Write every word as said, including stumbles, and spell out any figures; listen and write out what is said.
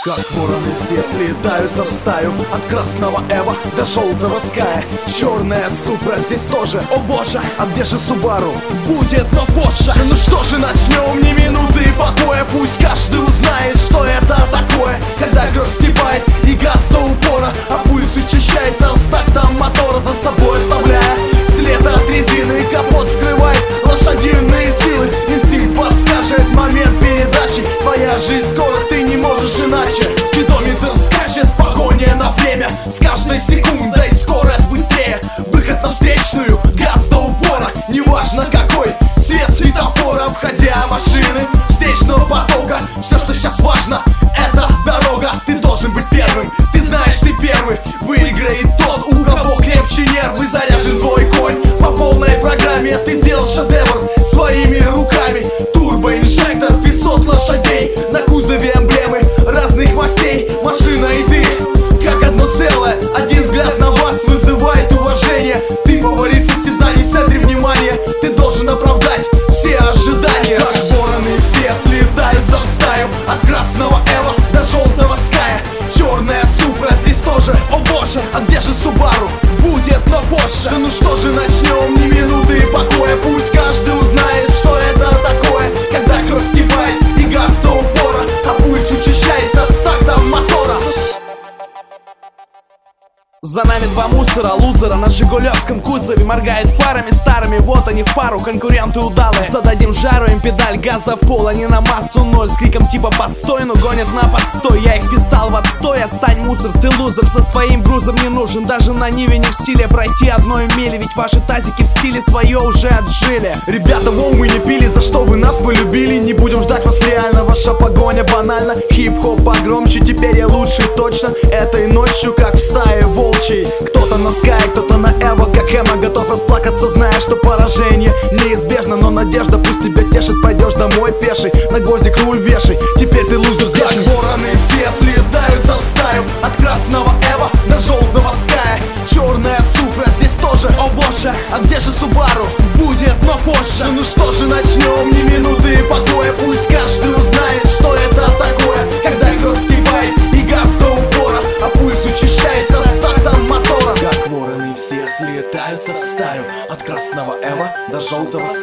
Как вороны все слетаются в стаю, от красного Эва до желтого Ская. Черная Супра здесь тоже, о боже, а где же Субару? Будет, но позже. Ну что же, начнем, ни минуты покоя. Пусть каждый узнает, что это такое, когда кровь вскипает и газ до упора, а пульс учащается с тактом мотора, за собой оставляя след от резины. Капот скрывает лошадиные силы, инстинкт подскажет момент передачи. Твоя жизнь, скорость, ты не можешь иначе. Спидометр скачет в погоне на время, с каждой секундой скорость быстрее. Выход на встречную, газ до упора, неважно какой свет светофора. Обходя машины встречного потока, все, что сейчас важно, это дорога. Ты должен быть первым, ты знаешь, ты первый. Выиграет тот, у кого крепче нервы. Заряжен твой конь по полной программе. Ты сделал шедевр своими руками. Турбоинжектор, пятьсот лошадей, на кузове эмблемы разных мастей. Машина и ты, как одно целое. Один взгляд на вас вызывает уважение. Ты фаворит состязаний, в центре внимания. Ты должен оправдать все ожидания. Как вороны все слетаются в стаю, от красного Эва до желтого Ская. Черная Супра здесь тоже, о боже, а где же Субару? Будет, но позже. Ну что же, начнем, ни минуты покоя. Пусть каждый узнает, что это такое, когда кровь вскипает и газ до упора, а пульс учащается с тактом мотора. За нами два мусора, лузера на жигулевском кузове. Моргает фарами старыми, вот они в пару, конкуренты удалые. Зададим жару им педаль газа в пол, они на массу ноль. С криком типа постой, но гонят на постой. Я их писал в отстой, отстань мусор, ты лузер. Со своим грузом не нужен, даже на Ниве не в силе пройти одной мили. Ведь ваши тазики в стиле свое уже отжили. Ребята, воу, мы не пили, за что вы нас полюбили. Не будем ждать вас реально, ваша погоня банальна. Хип-хоп погромче, теперь я лучший точно. Этой ночью, как в стае волчьей. Кто-то на Скай, кто-то на Эво, как Эма. Готов расплакаться, зная, что поражение неизбежно. Но надежда пусть тебя тешит, пойдешь домой пеший, на гвоздик руль вешай, теперь ты лузер здесь. Как вороны все слетаются в стаю, от красного Эва до желтого Ская. Черная Супра здесь тоже, о боже, а где же Субару? Будет, но позже. Ну что же, начнем, ни минуты покоя. Пусть каждый узнает, что это такое, когда кровь вскипает и газ до упора, а пульс учащается с мотора. Как вороны все слетаются в стаю, от красного Эва до желтого